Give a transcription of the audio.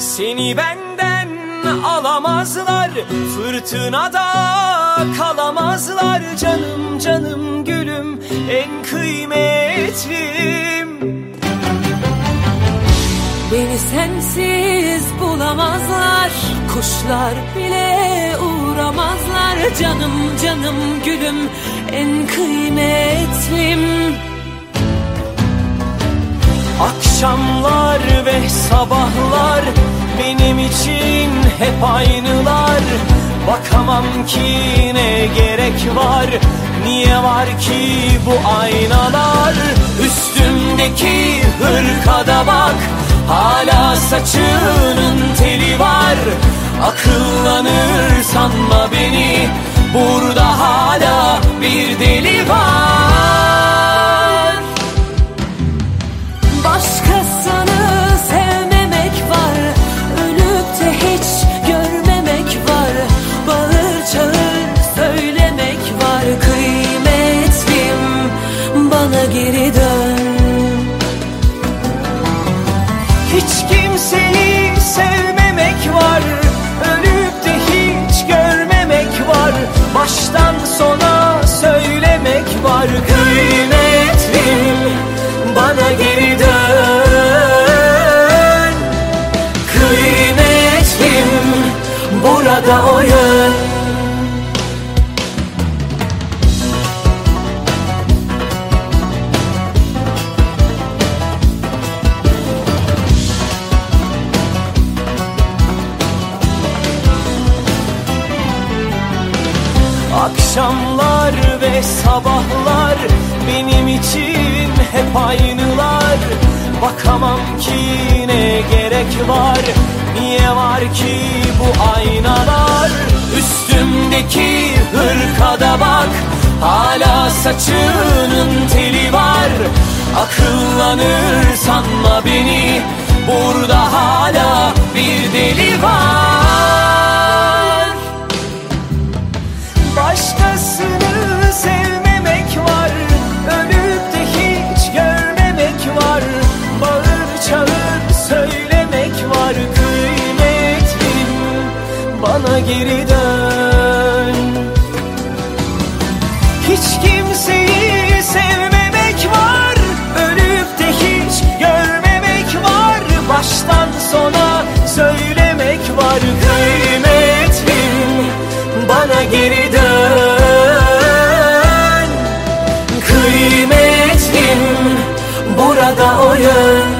Seni benden alamazlar, fırtınada kalamazlar. Canım canım gülüm, en kıymetlim. Beni sensiz bulamazlar, kuşlar bile uğramazlar. Canım canım gülüm, en kıymetlim. Akşamlar ve sabahlar benim için hep aynılar. Bakamam ki ne gerek var, niye var ki bu aynalar? Üstümdeki hırkada bak, hala saçının teli var. Akıllanır sanma beni, burada hala bir deli var. Başkasını sevmemek var, ölüp de hiç görmemek var. Bağır çağır söylemek var. Kıymetlim, bana geri dön. Hiç kimseyi sevmemek var, ölüp de hiç görmemek var. Baştan sona söylemek var. Kıymetlim, bana geri dön. Kıymetlim, burada o yön. Akşamlar ve sabahlar benim için hep aynılar. Bakamam ki ne gerek var, niye var ki bu aynalar? Üstümdeki hırkada bak, hala saçının teli var. Akıllanır sanma beni, burada hala bir deli var. Başkasını sevmemek var, ölüp de hiç görmemek var. Bağır çağır söylemek var. Kıymetlim, bana geri dön. Hiç kimseyi sevmemek var, ölüp de hiç görmemek var. Baştan sona söylemek var. Kıymetlim, bana geri dön. Kıymetlim, burada o yön.